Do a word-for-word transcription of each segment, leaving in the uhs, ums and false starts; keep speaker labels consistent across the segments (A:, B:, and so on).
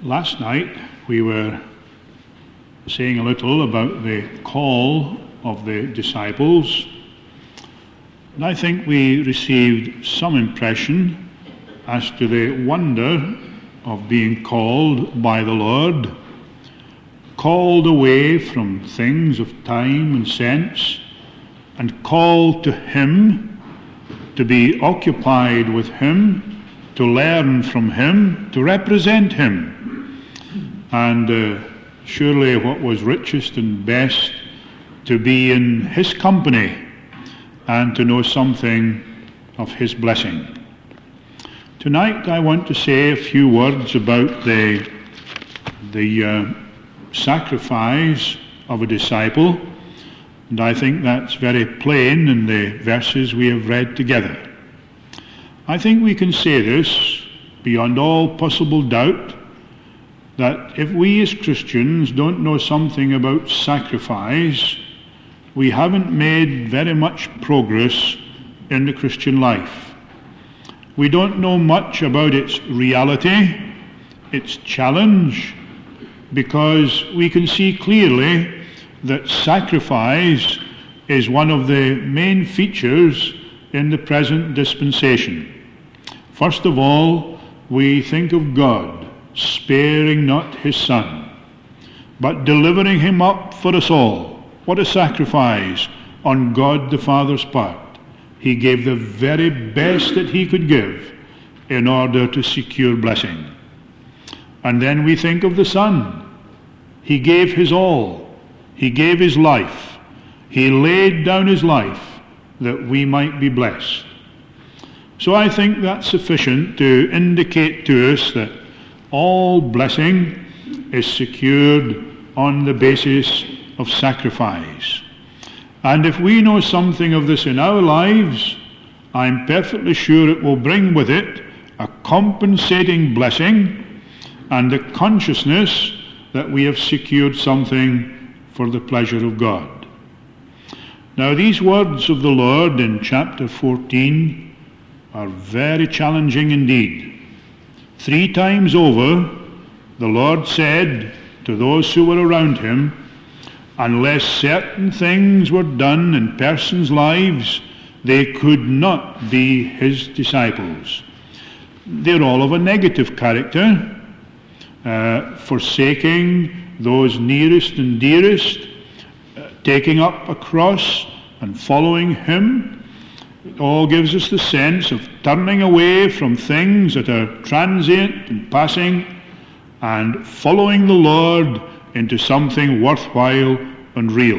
A: Last night we were saying a little about the call of the disciples, and I think we received some impression as to the wonder of being called by the Lord, called away from things of time and sense, and called to Him, to be occupied with Him, to learn from Him, to represent Him. And uh, surely what was richest and best to be in His company and to know something of His blessing. Tonight I want to say a few words about the, the uh, sacrifice of a disciple, and I think that's very plain in the verses we have read together. I think we can say this beyond all possible doubt, that if we as Christians don't know something about sacrifice, we haven't made very much progress in the Christian life. We don't know much about its reality, its challenge, because we can see clearly that sacrifice is one of the main features in the present dispensation. First of all, we think of God sparing not His Son, but delivering Him up for us all. What a sacrifice on God the Father's part. He gave the very best that He could give in order to secure blessing. And then we think of the Son. He gave His all. He gave His life. He laid down His life that we might be blessed. So I think that's sufficient to indicate to us that all blessing is secured on the basis of sacrifice. And if we know something of this in our lives, I'm perfectly sure it will bring with it a compensating blessing and the consciousness that we have secured something for the pleasure of God. Now, these words of the Lord in chapter fourteen are very challenging indeed. Three times over, the Lord said to those who were around Him, unless certain things were done in persons' lives, they could not be His disciples. They're all of a negative character, uh, forsaking those nearest and dearest, uh, taking up a cross and following Him. It all gives us the sense of turning away from things that are transient and passing and following the Lord into something worthwhile and real.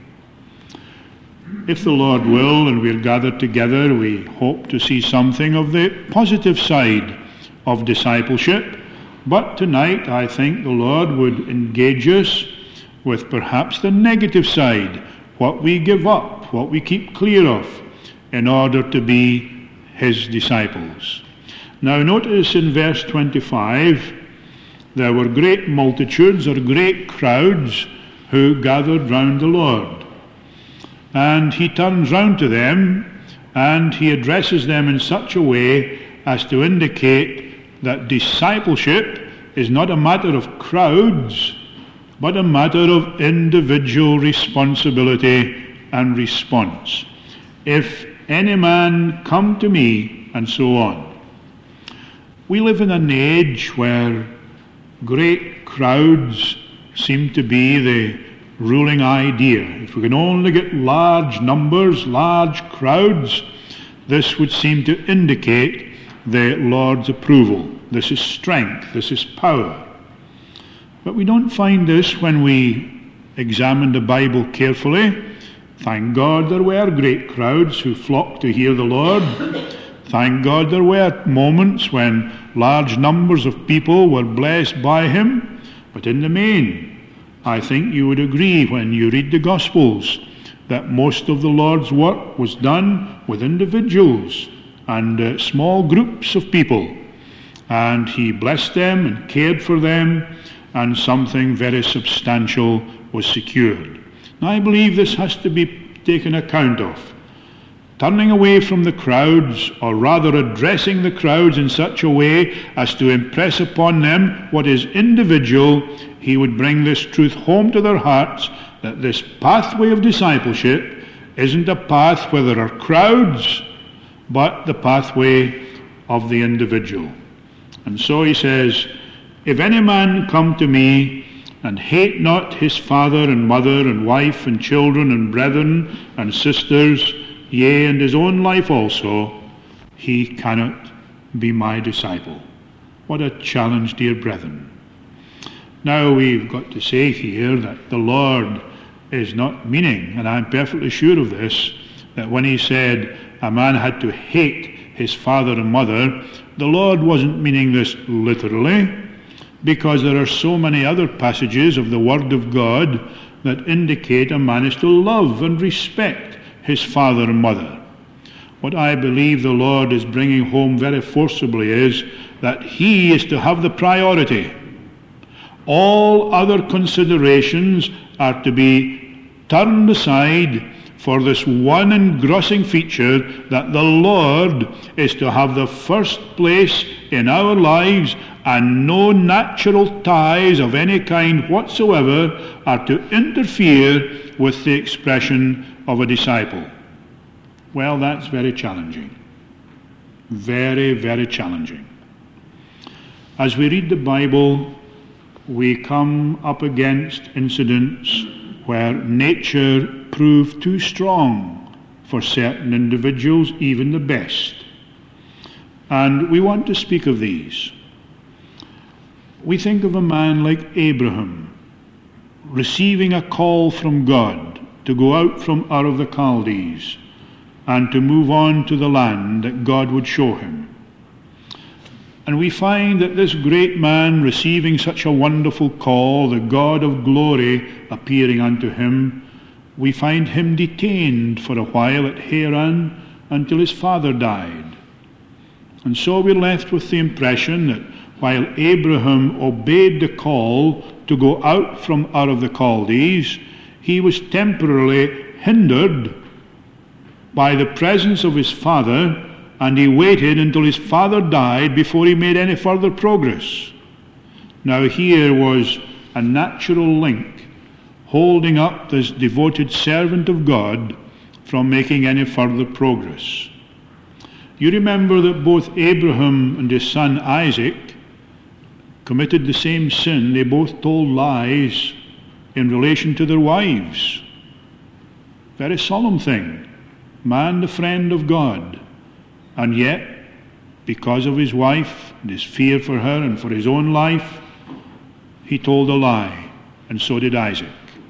A: If the Lord will, and we're gathered together, we hope to see something of the positive side of discipleship. But tonight I think the Lord would engage us with perhaps the negative side, what we give up, what we keep clear of, in order to be His disciples. Now notice in verse twenty-five, there were great multitudes or great crowds who gathered round the Lord. And He turns round to them and He addresses them in such a way as to indicate that discipleship is not a matter of crowds, but a matter of individual responsibility and response. If any man come to me, and so on. We live in an age where great crowds seem to be the ruling idea. If we can only get large numbers, large crowds, this would seem to indicate the Lord's approval. This is strength, this is power. But we don't find this when we examine the Bible carefully. Thank God there were great crowds who flocked to hear the Lord. Thank God there were moments when large numbers of people were blessed by Him. But in the main, I think you would agree when you read the Gospels that most of the Lord's work was done with individuals and uh, small groups of people. And He blessed them and cared for them, and something very substantial was secured. Now, I believe this has to be taken account of. turning away from the crowds, or rather addressing the crowds in such a way as to impress upon them what is individual, he would bring this truth home to their hearts, that this pathway of discipleship isn't a path where there are crowds, but the pathway of the individual. And so he says, if any man come to me and hate not his father and mother and wife and children and brethren and sisters, yea, and his own life also, he cannot be my disciple. What a challenge, dear brethren. Now we've got to say here that the Lord is not meaning, and I'm perfectly sure of this, that when he said a man had to hate his father and mother, the Lord wasn't meaning this literally, because there are so many other passages of the Word of God that indicate a man is to love and respect his father and mother. What I believe the Lord is bringing home very forcibly is that he is to have the priority. All other considerations are to be turned aside for this one engrossing feature, that the Lord is to have the first place in our lives, and no natural ties of any kind whatsoever are to interfere with the expression of a disciple. Well, that's very challenging. Very, very challenging. As we read the Bible, we come up against incidents where nature proved too strong for certain individuals, even the best. And we want to speak of these. We think of a man like Abraham receiving a call from God to go out from Ur of the Chaldees and to move on to the land that God would show him. And we find that this great man receiving such a wonderful call, the God of glory appearing unto him, we find him detained for a while at Haran until his father died. And so we're left with the impression that while Abraham obeyed the call to go out from Ur of the Chaldees, he was temporarily hindered by the presence of his father, and he waited until his father died before he made any further progress. Now here was a natural link holding up this devoted servant of God from making any further progress. You remember that both Abraham and his son Isaac committed the same sin. They both told lies in relation to their wives. Very solemn thing. Man, the friend of God. And yet, because of his wife and his fear for her and for his own life, he told a lie, and so did Isaac.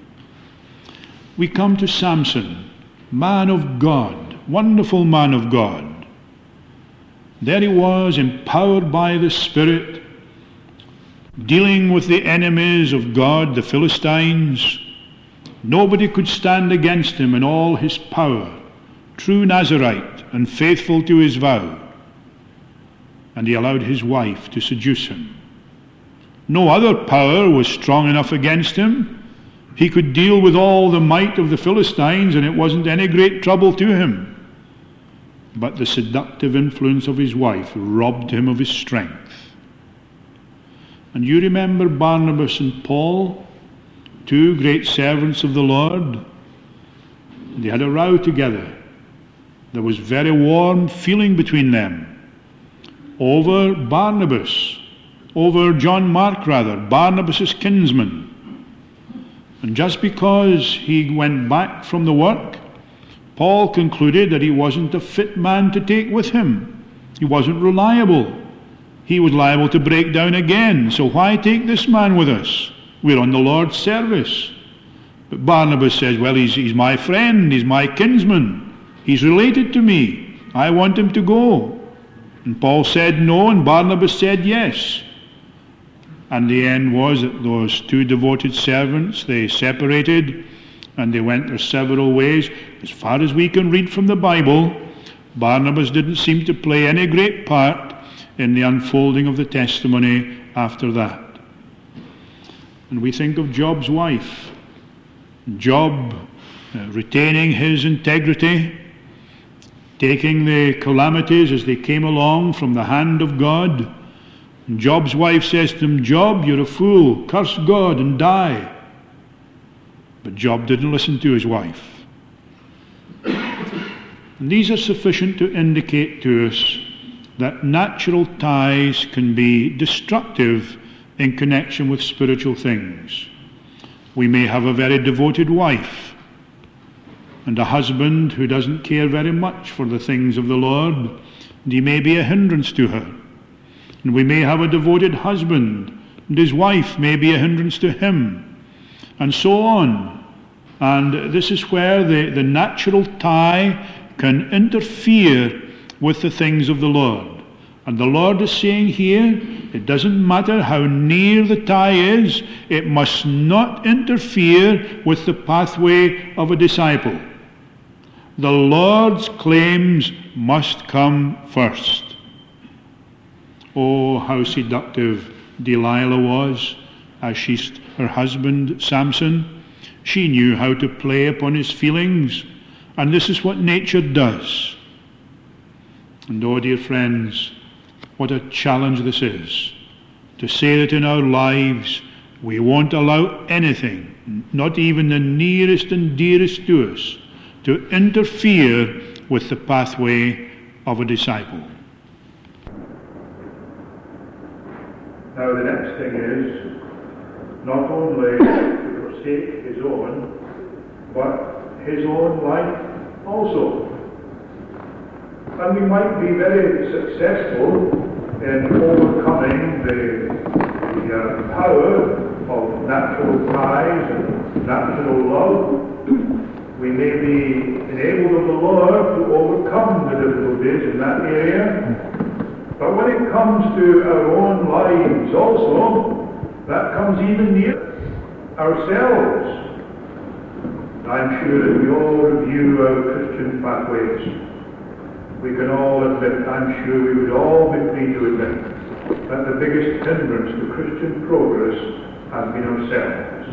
A: We come to Samson, man of God, wonderful man of God. There he was, empowered by the Spirit, dealing with the enemies of God, the Philistines. Nobody could stand against him in all his power. True Nazarite and faithful to his vow. And he allowed his wife to seduce him. No other power was strong enough against him. He could deal with all the might of the Philistines, and it wasn't any great trouble to him. But the seductive influence of his wife robbed him of his strength. And you remember Barnabas and Paul, two great servants of the Lord. They had a row together. There was very warm feeling between them over Barnabas, over John Mark rather, Barnabas' kinsman. And just because he went back from the work, Paul concluded that he wasn't a fit man to take with him. He wasn't reliable. He was liable to break down again. So why take this man with us? We're on the Lord's service. But Barnabas says, well, he's, he's my friend, he's my kinsman. He's related to me. I want him to go. And Paul said no, and Barnabas said yes. And the end was that those two devoted servants, they separated, and they went their several ways. As far as we can read from the Bible, Barnabas didn't seem to play any great part in the unfolding of the testimony after that. And we think of Job's wife. Job uh, retaining his integrity, taking the calamities as they came along from the hand of God. And Job's wife says to him, Job, you're a fool, curse God and die. But Job didn't listen to his wife. And these are sufficient to indicate to us that natural ties can be destructive in connection with spiritual things. We may have a very devoted wife and a husband who doesn't care very much for the things of the Lord, and he may be a hindrance to her. And we may have a devoted husband, and his wife may be a hindrance to him, and so on. And this is where the, the natural tie can interfere with the things of the Lord. And the Lord is saying here, it doesn't matter how near the tie is, it must not interfere with the pathway of a disciple. The Lord's claims must come first. Oh, how seductive Delilah was as she, her husband Samson. She knew how to play upon his feelings, and this is what nature does. And oh, dear friends, what a challenge this is, to say that in our lives we won't allow anything, not even the nearest and dearest to us, to interfere with the pathway of a disciple.
B: Now the next thing is not only to forsake his own, but his own life also. And we might be very successful in overcoming the, the uh, power of natural ties and natural love. We may be enabled of the Lord to overcome the difficulties in that area. But when it comes to our own lives also, that comes even nearer ourselves. I'm sure that we all review our Christian pathways. We can all admit, I'm sure we would all be free to admit, that the biggest hindrance to Christian progress has been ourselves.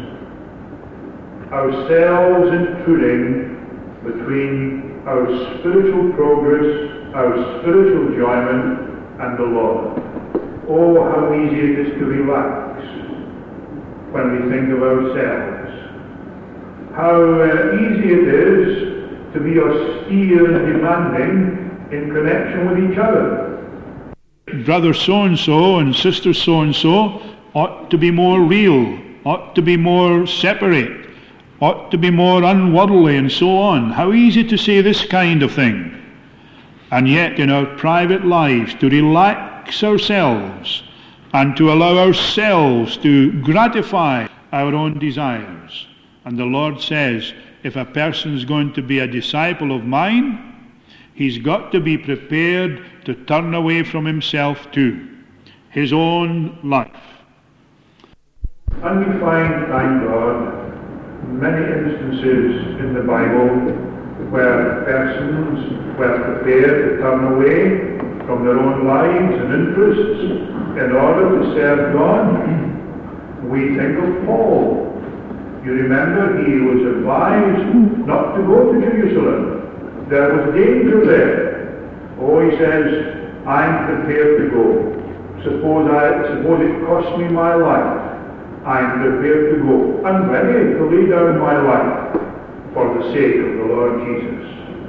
B: Ourselves intruding between our spiritual progress, our spiritual enjoyment, and the Lord. Oh, how easy it is to relax when we think of ourselves. How uh, easy it is to be austere and demanding in connection with each other.
A: Brother so-and-so and sister so-and-so ought to be more real, ought to be more separate, ought to be more unworldly, and so on. How easy to say this kind of thing. And yet in our private lives to relax ourselves and to allow ourselves to gratify our own desires. And the Lord says, if a person is going to be a disciple of mine, he's got to be prepared to turn away from himself too, his own life.
B: And we find, thank God, many instances in the Bible where persons were prepared to turn away from their own lives and interests in order to serve God. We think of Paul. You remember he was advised not to go to Jerusalem. There was danger there. Oh, he says, I'm prepared to go. Suppose I suppose it costs me my life. I'm prepared to go. I'm ready to lay down my life for the sake of the Lord Jesus.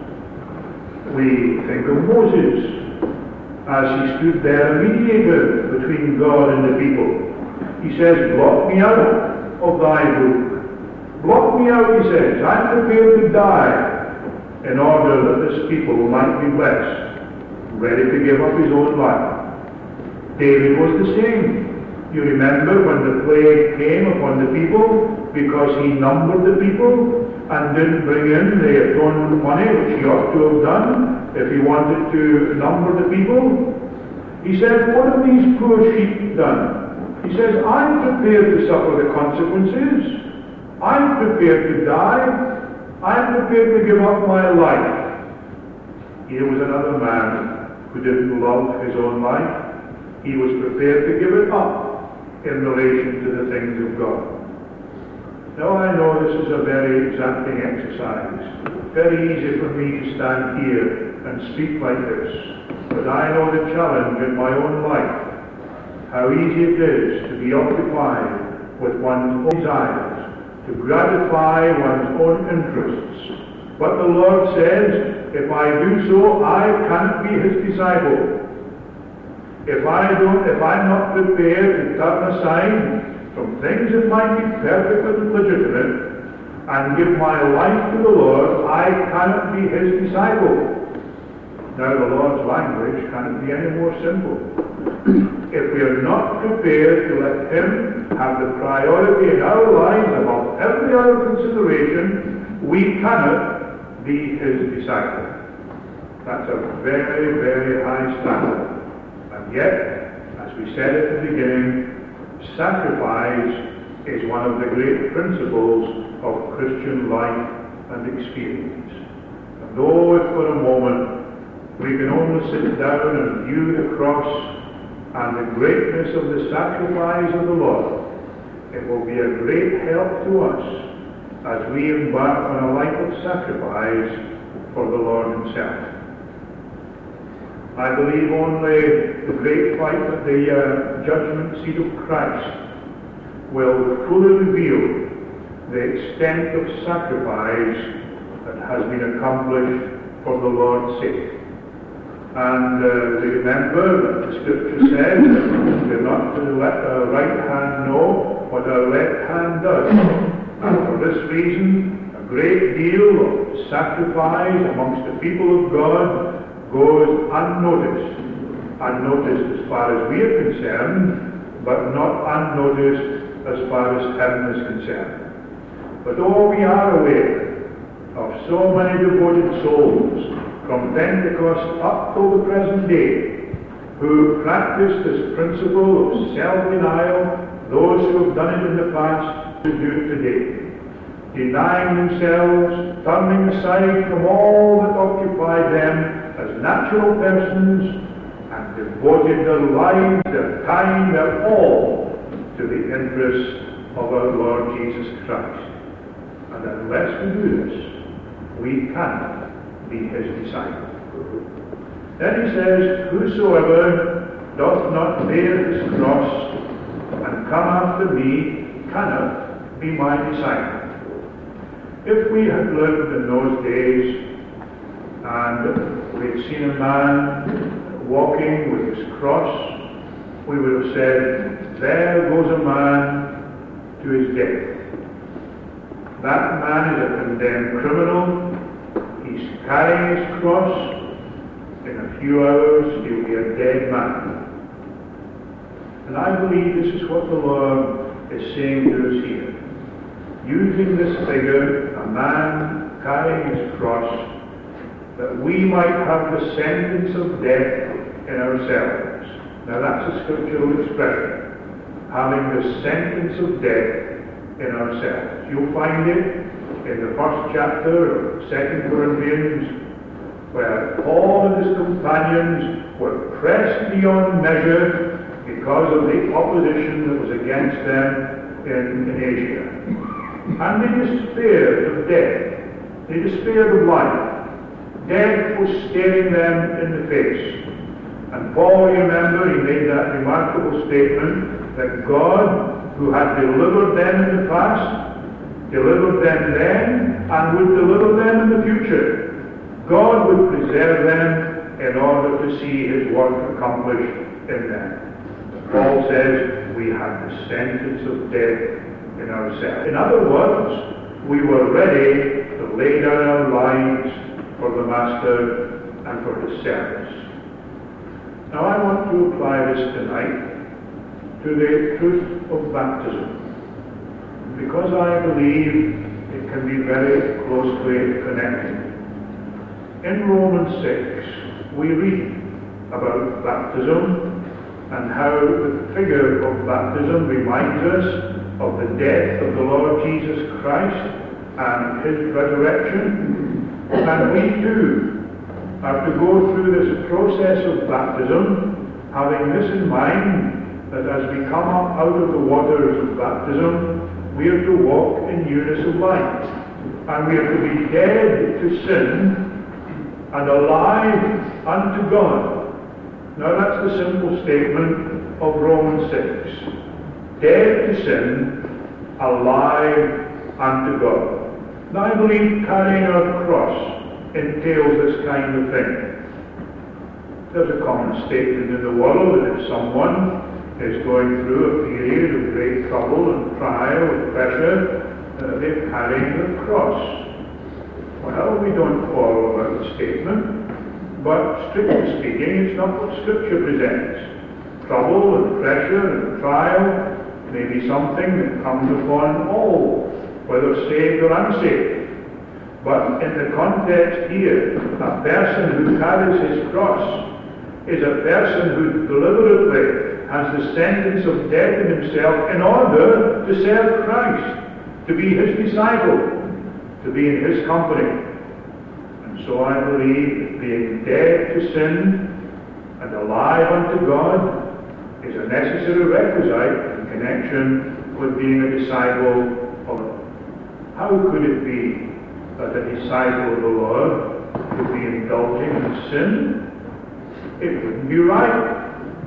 B: We think of Moses as he stood there, a mediator between God and the people. He says, blot me out of thy book. Blot me out, he says. I'm prepared to die in order that this people might be blessed, ready to give up his own life. David was the same. You remember when the plague came upon the people because he numbered the people and didn't bring in the atonement money, which he ought to have done if he wanted to number the people. He said, what have these poor sheep done? He says, I'm prepared to suffer the consequences. I'm prepared to die. I'm prepared to give up my life. Here was another man who didn't love his own life. He was prepared to give it up in relation to the things of God. Now I know this is a very exacting exercise. Very easy for me to stand here and speak like this, but I know the challenge in my own life, how easy it is to be occupied with one's own desires, to gratify one's own interests. But the Lord says, if I do so, I cannot be his disciple. If I don't, if I'm not prepared to turn aside from things that might be perfectly legitimate and give my life to the Lord, I cannot be his disciple. Now the Lord's language cannot be any more simple. If we are not prepared to let him have the priority in our lives above every other consideration, we cannot be his disciple. That's a very, very high standard. And yet, as we said at the beginning, sacrifice is one of the great principles of Christian life and experience. And though if for a moment we can only sit down and view the cross and the greatness of the sacrifice of the Lord, it will be a great help to us as we embark on a life of sacrifice for the Lord himself. I believe only the great fight at the uh, judgment seat of Christ will fully reveal the extent of sacrifice that has been accomplished for the Lord's sake. And uh, we remember that the Scripture says that we're not to let our right hand know what our left hand does. And for this reason, a great deal of sacrifice amongst the people of God goes unnoticed. Unnoticed as far as we are concerned, but not unnoticed as far as heaven is concerned. But oh, we are aware of so many devoted souls from Pentecost up till the present day who practice this principle of self-denial, those who have done it in the past to do it today, denying themselves, turning aside from all that occupied them as natural persons, and devoted their lives, their time, their all to the interests of our Lord Jesus Christ. And unless we do this, we cannot be his disciple. Then he says, whosoever doth not bear his cross and come after me cannot be my disciple. If we had lived in those days and we had seen a man walking with his cross, we would have said, there goes a man to his death. That man is a condemned criminal. He's carrying his cross. In a few hours, he'll be a dead man. And I believe this is what the Lord is saying to us here. Using this figure, a man carrying his cross, that we might have the sentence of death in ourselves. Now that's a scriptural expression. Having the sentence of death in ourselves. You'll find it in the first chapter of Second Corinthians, where Paul and his companions were pressed beyond measure because of the opposition that was against them in, in Asia. And they despaired of death. They despaired of life. Death was staring them in the face. And Paul, you remember, he made that remarkable statement that God, who had delivered them in the past, delivered them then, and would deliver them in the future. God would preserve them in order to see his work accomplished in them. Paul says we have the sentence of death in ourselves. In other words, we were ready to lay down our lives for the Master and for his service. Now I want to apply this tonight to the truth of baptism, because I believe it can be very closely connected. In Romans six, we read about baptism and how the figure of baptism reminds us of the death of the Lord Jesus Christ and his resurrection. And we too are to go through this process of baptism, having this in mind, that as we come up out of the waters of baptism, we are to walk in newness of life. And we are to be dead to sin and alive unto God. Now that's the simple statement of Romans six. Dead to sin, alive unto God. Now I believe carrying our cross entails this kind of thing. There's a common statement in the world that if someone is going through a period of great trouble and trial and pressure, uh, they're carrying the cross. Well, we don't quarrel about the statement, but strictly speaking, it's not what Scripture presents. Trouble and pressure and trial may be something that comes upon all, whether saved or unsaved. But in the context here, a person who carries his cross is a person who deliberately has the sentence of death in himself in order to serve Christ, to be his disciple, to be in his company. And so I believe that being dead to sin and alive unto God is a necessary requisite in connection with being a disciple of God. How could it be that a disciple of the Lord would be indulging in sin? It wouldn't be right.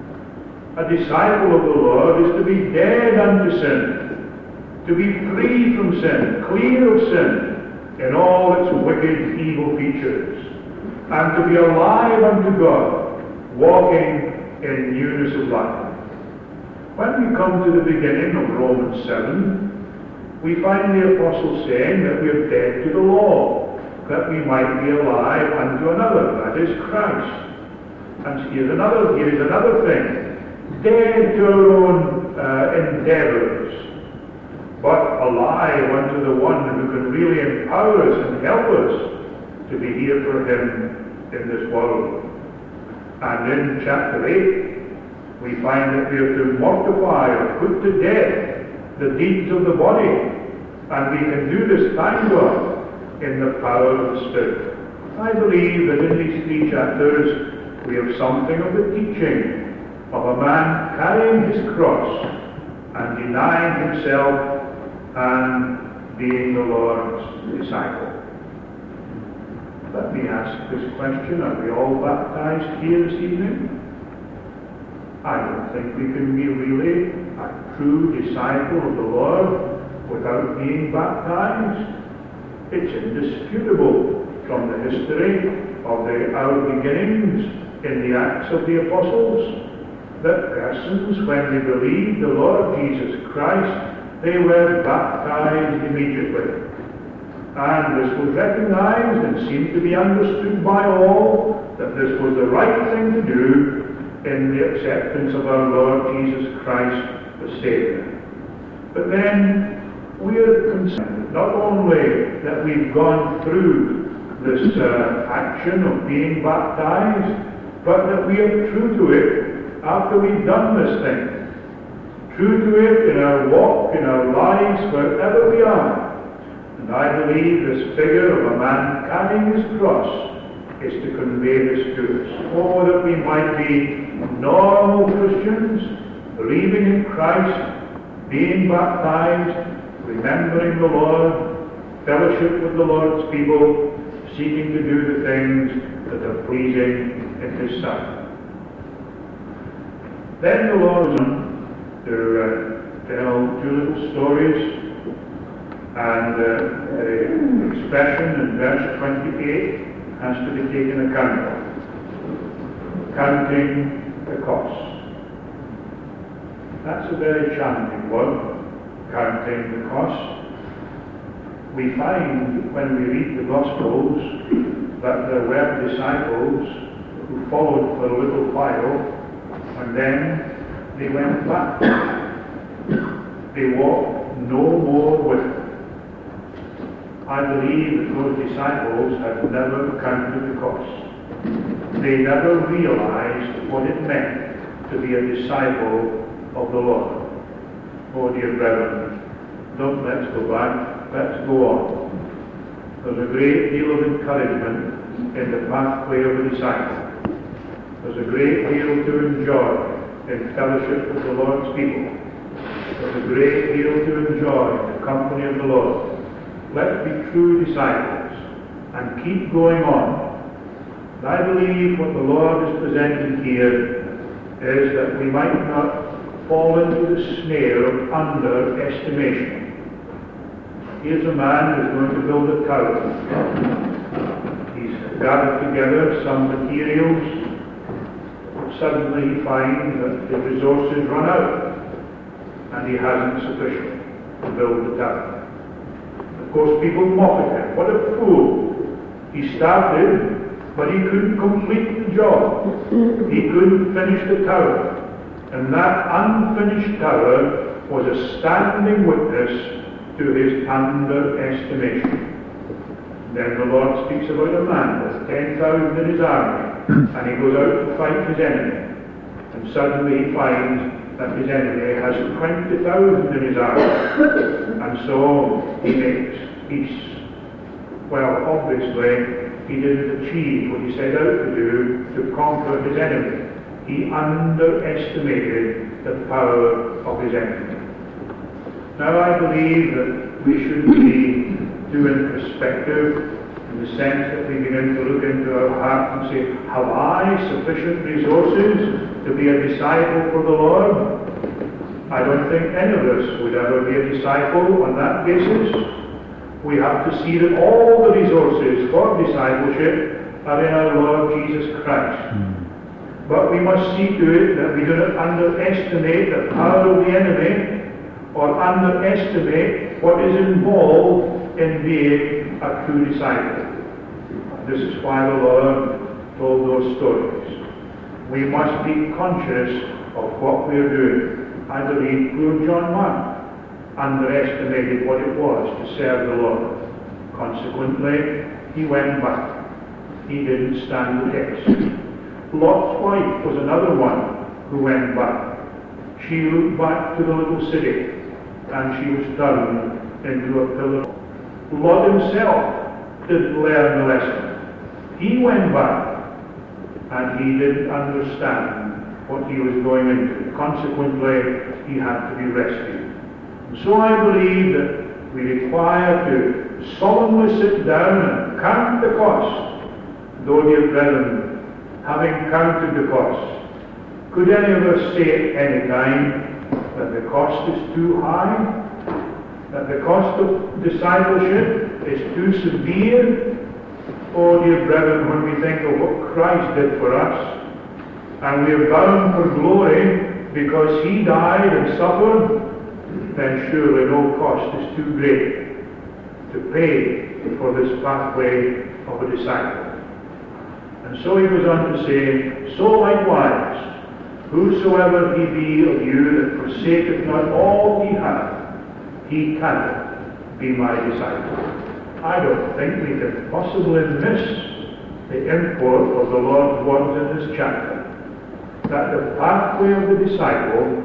B: A disciple of the Lord is to be dead unto sin, to be free from sin, clear of sin in all its wicked, evil features, and to be alive unto God, walking in newness of life. When we come to the beginning of Romans seven, we find the apostle saying that we are dead to the law, that we might be alive unto another, that is Christ. And here's another, here's another thing. Dead to our own uh, endeavors, but alive unto the one who can really empower us and help us to be here for him in this world. And in chapter eight, we find that we are to mortify or put to death the deeds of the body, and we can do this, thank God, in the power of the Spirit. I believe that in these three chapters we have something of the teaching of a man carrying his cross and denying himself and being the Lord's disciple. Let me ask this question: are we all baptized here this evening? I don't think we can be really a true disciple of the Lord without being baptized. It's indisputable from the history of the, our beginnings in the Acts of the Apostles that persons, when they believed the Lord Jesus Christ, they were baptized immediately. And this was recognized and seemed to be understood by all that this was the right thing to do in the acceptance of our Lord Jesus Christ the Savior. But then we are concerned not only that we've gone through this uh, action of being baptized, but that we are true to it after we've done this thing. True to it in our walk, in our lives, wherever we are. And I believe this figure of a man carrying his cross is to convey this to us. Oh, that we might be normal Christians, believing in Christ, being baptized, remembering the Lord, fellowship with the Lord's people, seeking to do the things that are pleasing in His sight. Then the Lord to uh, tell two little stories, and uh, the expression in verse twenty-eight has to be taken account of. Counting the cost. That's a very challenging word, counting the cost. We find when we read the Gospels that there were disciples who followed for a little while, and then they went back. They walked no more with him. I believe that those disciples had never counted the cost. They never realized what it meant to be a disciple of the Lord. Oh dear brethren, don't let's go back, let's go on. There's a great deal of encouragement in the pathway of a disciple. There's a great deal to enjoy in fellowship with the Lord's people. There's a great deal to enjoy in the company of the Lord. Let's be true disciples and keep going on. And I believe what the Lord is presenting here is that we might not fall into the snare of underestimation. Here's a man who's going to build a tower. He's gathered together some materials. Suddenly he finds that the resources run out and he hasn't sufficient to build the tower. Of course, people mock at him. What a fool. He started, but he couldn't complete the job. He couldn't finish the tower. And that unfinished tower was a standing witness to his underestimation. Then the Lord speaks about a man with ten thousand in his army, and he goes out to fight his enemy. And suddenly he finds that his enemy has twenty thousand in his army. And so he makes peace. Well, obviously, he didn't achieve what he set out to do, to conquer his enemy. He underestimated the power of his enemy. Now I believe that we should be doing perspective in the sense that we begin to look into our heart and say, have I sufficient resources to be a disciple for the Lord? I don't think any of us would ever be a disciple on that basis. We have to see that all the resources for discipleship are in our Lord Jesus Christ. But we must see to it that we do not underestimate the power of the enemy or underestimate what is involved in being a true disciple. This is why the Lord told those stories. We must be conscious of what we are doing. I believe poor John Mark underestimated what it was to serve the Lord. Consequently, he went back. He didn't stand the test. Lot's wife was another one who went back. She looked back to the little city, and she was turned into a pillar. Lot himself didn't learn the lesson. He went back, and he didn't understand what he was going into. Consequently, he had to be rescued. And so I believe that we require to solemnly sit down and count the cost. Though, dear brethren, having counted the cost, could any of us say at any time that the cost is too high? That the cost of discipleship is too severe? Oh, dear brethren, when we think of what Christ did for us, and we are bound for glory because he died and suffered, then surely no cost is too great to pay for this pathway of a disciple. And so he goes on to say, so likewise, whosoever he be of you that forsaketh not all he hath, he cannot be my disciple. I don't think we can possibly miss the import of the Lord's words in this chapter, that the pathway of the disciple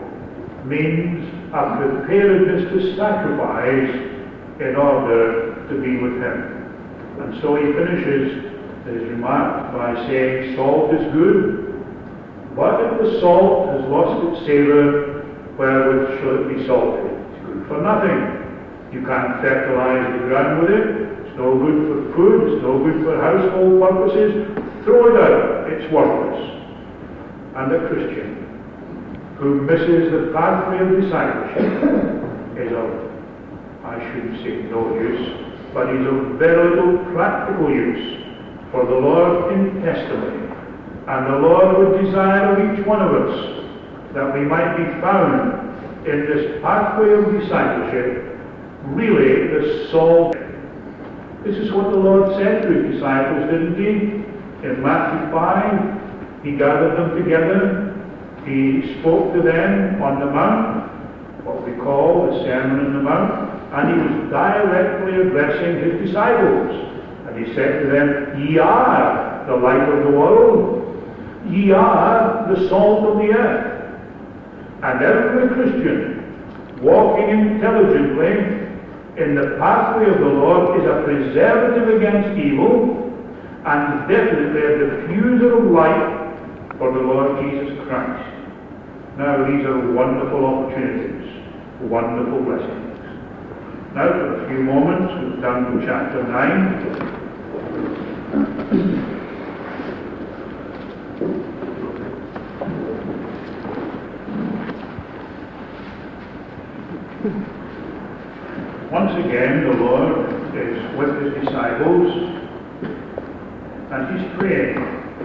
B: means a preparedness to sacrifice in order to be with him. And so he finishes his remark by saying, salt is good, but if the salt has lost its savour, wherewith shall it be salted? It's good for nothing. You can't fertilize the ground with it. It's no good for food. It's no good for household purposes. Throw it out. It's worthless. And a Christian who misses the pathway of discipleship is of, I shouldn't say no use, but is of very little practical use. For the Lord in testimony, and the Lord would desire of each one of us that we might be found in this pathway of discipleship, really the salt. This is what the Lord said to his disciples, didn't he? In Matthew five, he gathered them together, he spoke to them on the mount, what we call the Sermon on the Mount, and he was directly addressing his disciples. And he said to them, ye are the light of the world. Ye are the salt of the earth. And every Christian walking intelligently in the pathway of the Lord is a preservative against evil and definitely a diffuser of light for the Lord Jesus Christ. Now these are wonderful opportunities, wonderful blessings. Now for a few moments we'll turn to chapter nine. Once again, the Lord is with his disciples, and he's praying.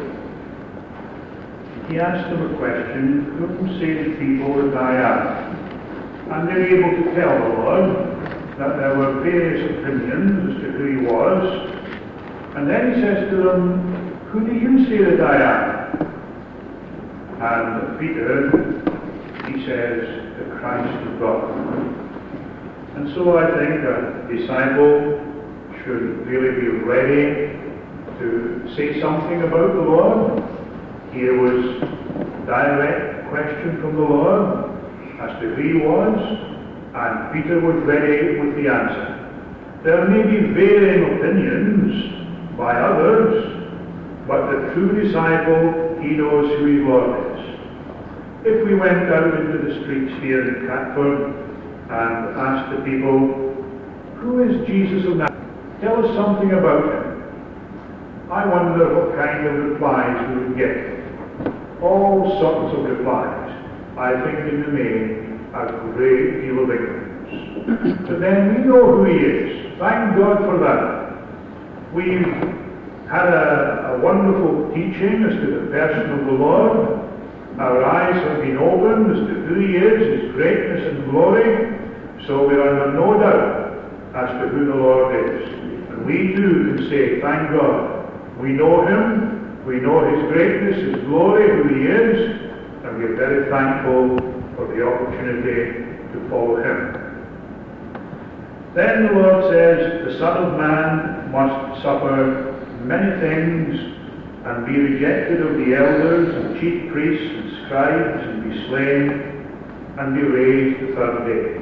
B: He asks them a question, whom say the people that I am? And they're able to tell the Lord that there were various opinions as to who he was. And then he says to them, who do you say that I am? And Peter, he says, the Christ of God. And so I think a disciple should really be ready to say something about the Lord. Here was a direct question from the Lord as to who he was, and Peter was ready with the answer. There may be varying opinions by others, but the true disciple, he knows who his Lord is. If we went out into the streets here in Catford and asked the people, who is Jesus of Nazareth? Tell us something about him. I wonder what kind of replies we would get. All sorts of replies. I think in the main a great deal of ignorance. But then we know who he is. Thank God for that. We've had a, a wonderful teaching as to the person of the Lord. Our eyes have been opened as to who he is, his greatness and glory. So we are in no doubt as to who the Lord is. And we too can say, thank God. We know him, we know his greatness, his glory, who he is, and we are very thankful for the opportunity to follow him. Then the Lord says, the Son of Man must suffer many things and be rejected of the elders and chief priests and scribes and be slain and be raised the third day.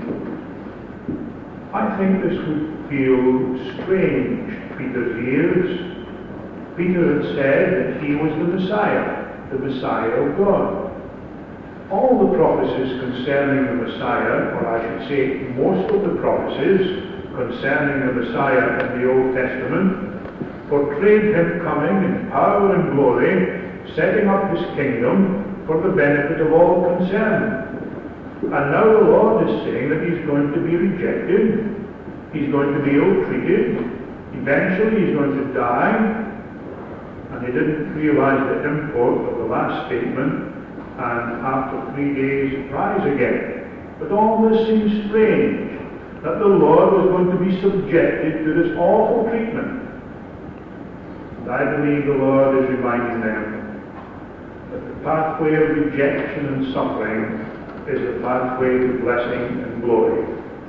B: I think this would feel strange to Peter's ears. Peter had said that he was the Messiah, the Messiah of God. All the prophecies concerning the Messiah, or I should say most of the prophecies concerning the Messiah in the Old Testament, portrayed him coming in power and glory, setting up his kingdom for the benefit of all concerned. And now the Lord is saying that he's going to be rejected, he's going to be ill-treated, eventually he's going to die, and they didn't realize the import of the last statement, and after three days rise again. But all this seems strange, that the Lord was going to be subjected to this awful treatment. And I believe the Lord is reminding them that the pathway of rejection and suffering is the pathway to blessing and glory.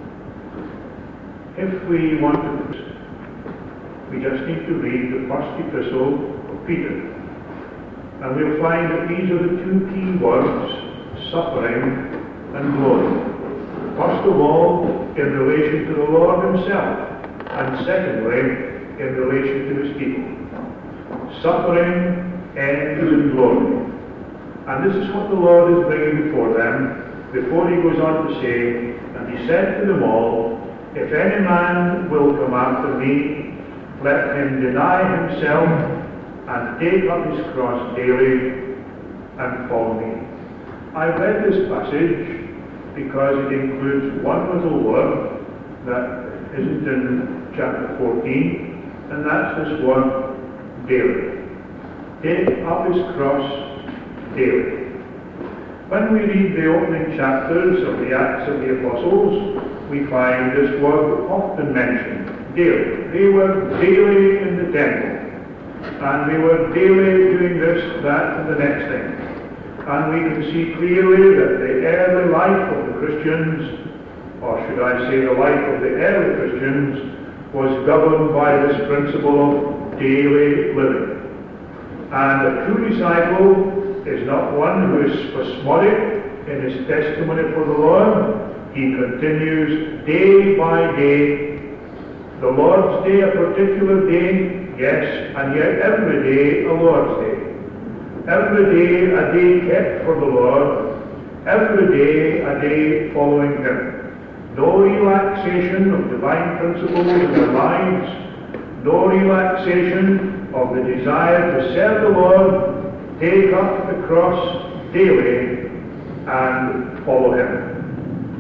B: If we want to, we just need to read the first epistle of Peter, and we'll find that these are the two key words, suffering and glory. First of all, in relation to the Lord himself, and secondly, in relation to his people. Suffering ends in glory. And this is what the Lord is bringing before them, before he goes on to say, and he said to them all, if any man will come after me, let him deny himself and take up his cross daily and follow me. I read this passage because it includes one little word that isn't in chapter fourteen, and that's this word, daily. Take up his cross daily. When we read the opening chapters of the Acts of the Apostles, we find this word often mentioned, daily. They were daily in the temple, and they were daily doing this, that, and the next thing. And we can see clearly that the early life of the Christians, or should I say the life of the early Christians, was governed by this principle of daily living. And a true disciple is not one who is spasmodic in his testimony for the Lord. He continues day by day. The Lord's Day, a particular day, yes, and yet every day a Lord's Day. Every day a day kept for the Lord, every day a day following him. No relaxation of divine principles in our lives, no relaxation of the desire to serve the Lord, take up the cross daily and follow him.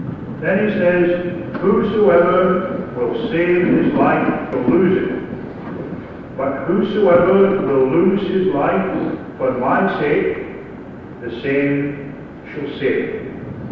B: Then he says, whosoever will save his life will lose it. But whosoever will lose his life for my sake, the same shall save.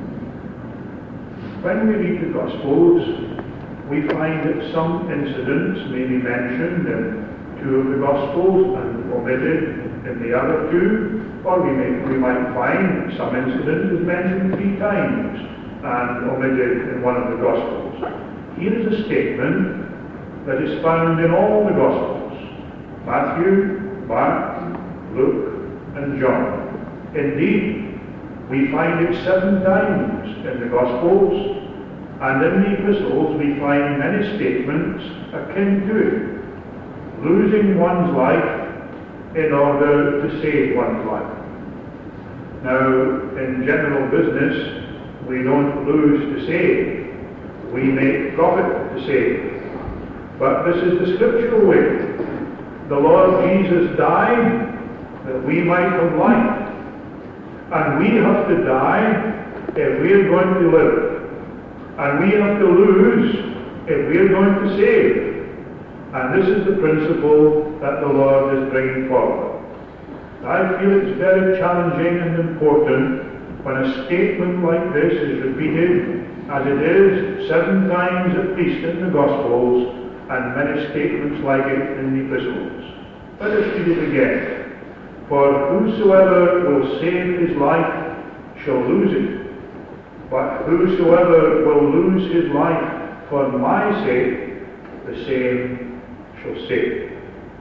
B: When we read the Gospels, we find that some incidents may be mentioned in two of the Gospels and omitted in the other two, or we, may, we might find that some incident is mentioned three times and omitted in one of the Gospels. Here is a statement that is found in all the Gospels: Matthew, Mark, Luke, and John. Indeed, we find it seven times in the Gospels, and in the epistles we find many statements akin to it, losing one's life in order to save one's life. Now, in general business, we don't lose to save. We make profit to save. But this is the scriptural way. The Lord Jesus died that we might have life. And we have to die if we are going to live. And we have to lose if we are going to save. And this is the principle that the Lord is bringing forward. I feel it's very challenging and important when a statement like this is repeated, as it is seven times at least in the Gospels, and many statements like it in the epistles. Let us read it again. For whosoever will save his life shall lose it, but whosoever will lose his life for my sake, the same shall save.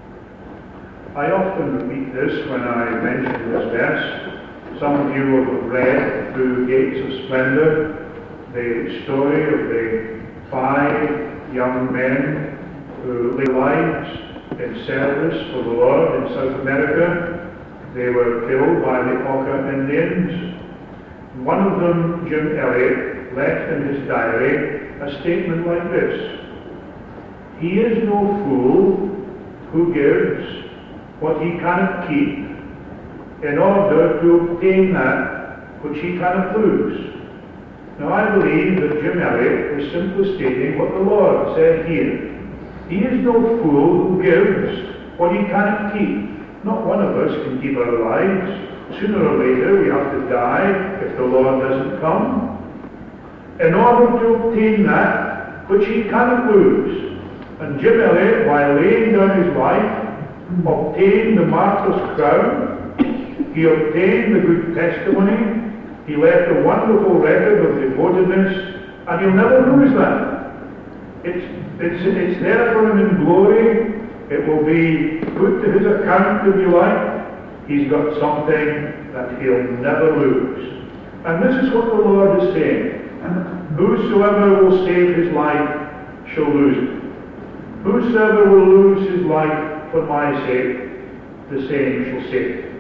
B: I often repeat this when I mention this verse. Some of you will have read through Gates of Splendor the story of the five young men who lived lives in service for the Lord in South America. They were killed by the Auca Indians. One of them, Jim Elliot, left in his diary a statement like this: he is no fool who gives what he cannot keep in order to obtain that which he cannot lose. Now I believe that Jim Elliot is simply stating what the Lord said here. He is no fool who gives what he cannot keep. Not one of us can keep our lives. Sooner or later we have to die if the Lord doesn't come. In order to obtain that which he cannot lose. And Jim Elliot, while laying down his life, obtained the martyr's crown. He obtained the good testimony. He left a wonderful record of devotedness, and he'll never lose that. It's, it's, it's there for him in glory. It will be put to his account, if you like. He's got something that he'll never lose. And this is what the Lord is saying. Whosoever will save his life shall lose it. Whosoever will lose his life for my sake, the same shall save it.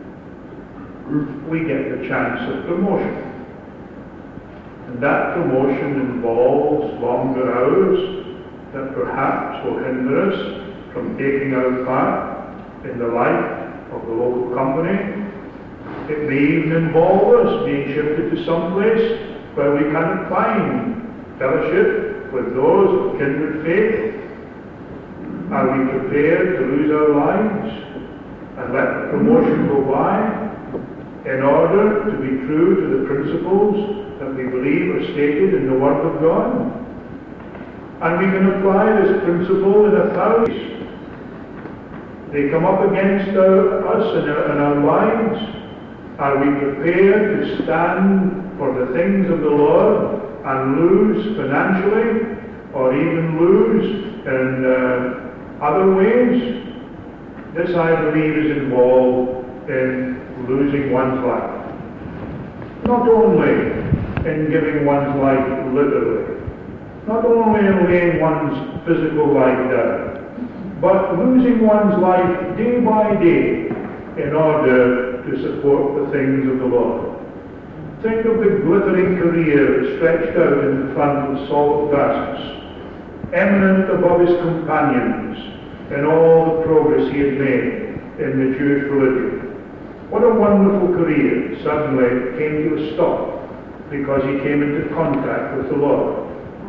B: We get the chance of promotion. And that promotion involves longer hours that perhaps will hinder us from taking our part in the life of the local company. It may even involve us being shifted to some place where we cannot find fellowship with those of kindred faith. Are we prepared to lose our lives and let the promotion go by in order to be true to the principles that we believe are stated in the Word of God? And we can apply this principle in a thousand. They come up against our, us in our, in our lives. Are we prepared to stand for the things of the Lord and lose financially, or even lose in uh, other ways? This, I believe, is involved in losing one's life. Not only in giving one's life literally, not only in laying one's physical life down, but losing one's life day by day in order to support the things of the Lord. Think of the glittering career stretched out in front of Saul of Tarsus, eminent above his companions in all the progress he had made in the Jewish religion. What a wonderful career suddenly came to a stop because he came into contact with the Lord.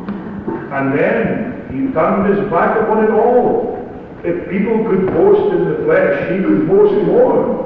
B: And then he turned his back upon it all. If people could boast in the flesh, he could boast more.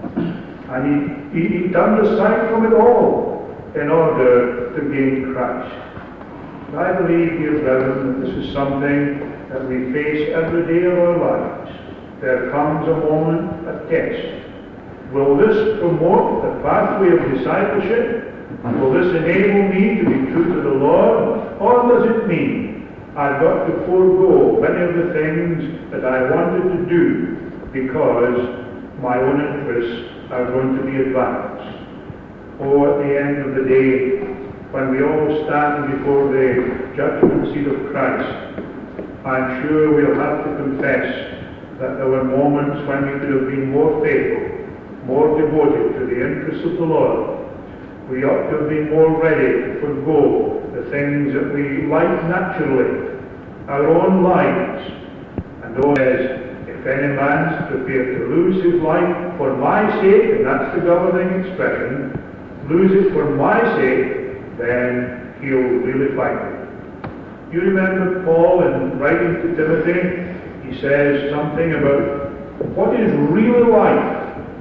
B: And he, he, he turned aside from it all in order to gain Christ. And I believe, dear brethren, that this is something that we face every day of our lives. There comes a moment, a test. Will this promote the pathway of discipleship? Will this enable me to be true to the Lord? Or does it mean I've got to forego many of the things that I wanted to do because my own interests are going to be advanced? Or at the end of the day, when we all stand before the judgment seat of Christ, I'm sure we'll have to confess that there were moments when we could have been more faithful, more devoted to the interests of the Lord. We ought to have been more ready to forego the things that we like naturally, our own lives. And though says, if any man's prepared to lose his life for my sake, and that's the governing expression, lose it for my sake, then he'll really find it. You remember Paul in writing to Timothy, he says something about what is real life.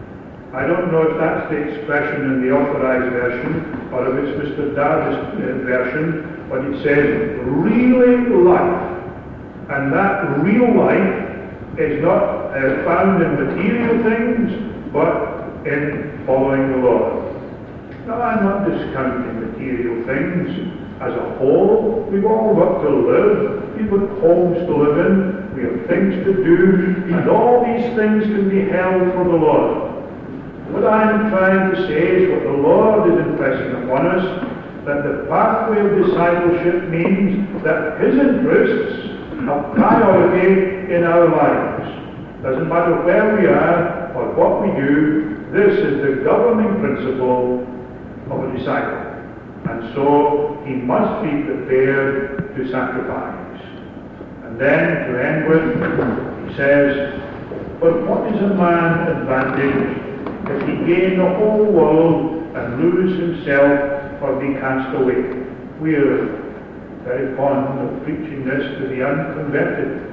B: I don't know if that's the expression in the Authorized Version or if it's Mister Darby's version, but it says really life. And that real life is not uh, found in material things, but in following the Lord. Now, I'm not discounting material things as a whole. We've all got to live. We've got homes to live in. We have things to do. And all these things can be held for the Lord. What I'm trying to say is what the Lord is impressing upon us, that the pathway of discipleship means that His interests have priority in our lives. Doesn't matter where we are or what we do, this is the governing principle of a disciple. And so he must be prepared to sacrifice. And then to end with, he says, but what is a man advantage if he gain the whole world and lose himself or be cast away? We are very fond of preaching this to the unconverted.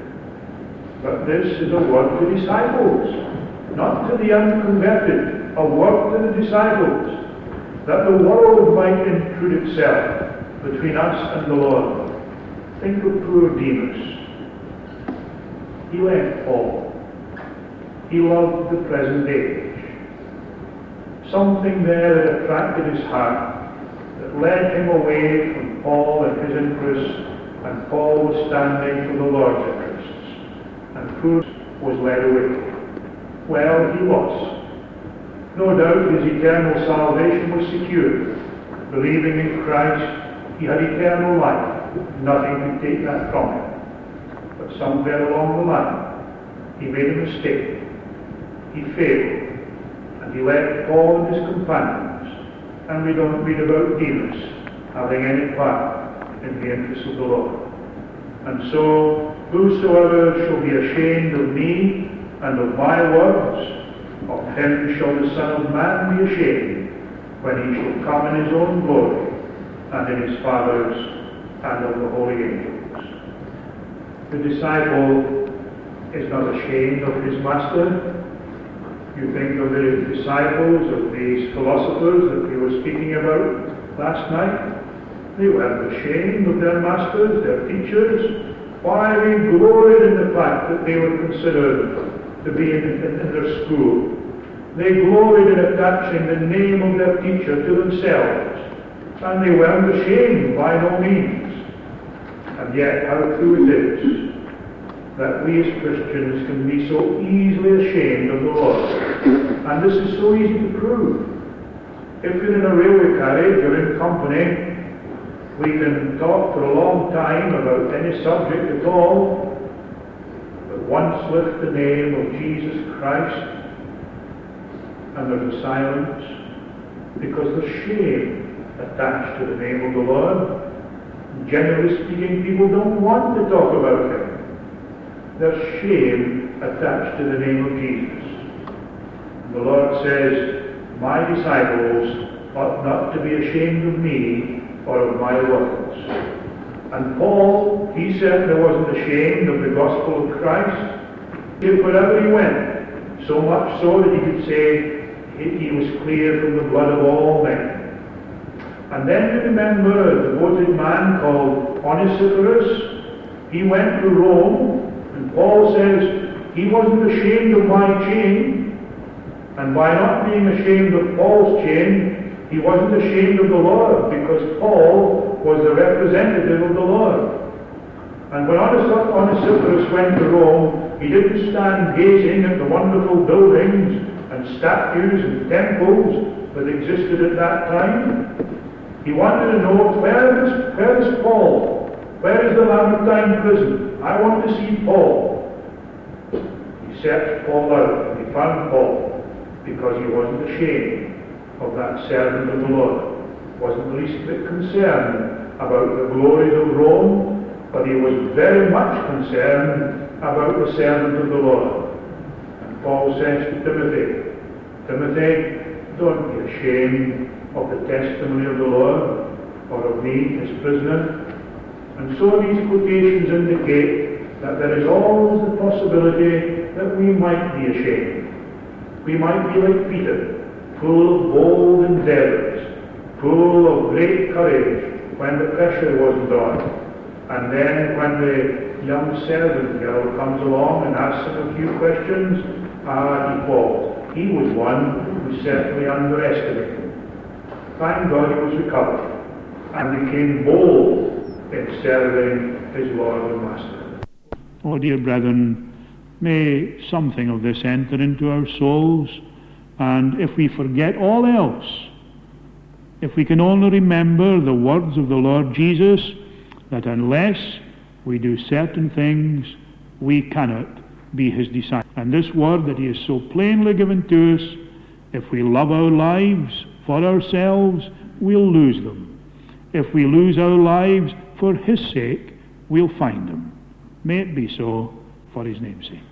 B: But this is a word to disciples, not to the unconverted, a word to the disciples, that the world might intrude itself between us and the Lord. Think of poor Demas. He left Paul. He loved the present age. Something there that attracted his heart, that led him away from Paul and his interests, and Paul was standing for the Lord's interests, and poor was led away. Well, he lost. No doubt his eternal salvation was secured. Believing in Christ, he had eternal life. Nothing could take that from him. But somewhere along the line, he made a mistake. He failed. And he left Paul and his companions. And we don't read about Demas having any part in the interests of the Lord. And so, whosoever shall be ashamed of me and of my words, of him shall the Son of Man be ashamed, when he shall come in his own glory, and in his Father's, and of the holy angels. The disciple is not ashamed of his master. You think of the disciples of these philosophers that we were speaking about last night. They weren't ashamed of their masters, their teachers. Why? They gloried in the fact that they were considered to be in, in, in their school. They gloried in attaching the name of their teacher to themselves. And they weren't ashamed by no means. And yet, how true it is that we as Christians can be so easily ashamed of the Lord. And this is so easy to prove. If you're in a railway carriage or in company, we can talk for a long time about any subject at all, but once lift the name of Jesus Christ, and there's a silence, because there's shame attached to the name of the Lord. Generally speaking, people don't want to talk about Him. There's shame attached to the name of Jesus. And the Lord says, my disciples ought not to be ashamed of me or of my words. And Paul, he certainly wasn't ashamed of the gospel of Christ. Wherever he went, so much so that he could say he was clear from the blood of all men. And then you remember a devoted man called Onesiphorus. He went to Rome, and Paul says he wasn't ashamed of my chain, and by not being ashamed of Paul's chain, he wasn't ashamed of the Lord, because Paul was the representative of the Lord. And when Onesiphorus went to Rome, he didn't stand gazing at the wonderful buildings and statues and temples that existed at that time. He wanted to know, where is, where is Paul? Where is the Lamartine prison? I want to see Paul. He searched Paul out, and he found Paul, because he wasn't ashamed of that servant of the Lord. He wasn't the least bit concerned about the glories of Rome, but he was very much concerned about the servant of the Lord. And Paul says to Timothy, Timothy, don't be ashamed of the testimony of the Lord, or of me, his prisoner. And so these quotations indicate that there is always the possibility that we might be ashamed. We might be like Peter, full of bold endeavours, full of great courage when the pressure wasn't on. And then when the young servant girl comes along and asks him a few questions, ah, he falls. He was one who certainly underestimated. Thank God he was recovered and became bold in serving his Lord and Master.
A: Oh, dear brethren, may something of this enter into our souls, and if we forget all else, if we can only remember the words of the Lord Jesus, that unless we do certain things, we cannot be his disciples. And this word that he has so plainly given to us, if we love our lives for ourselves, we'll lose them. If we lose our lives for his sake, we'll find them. May it be so for his name's sake.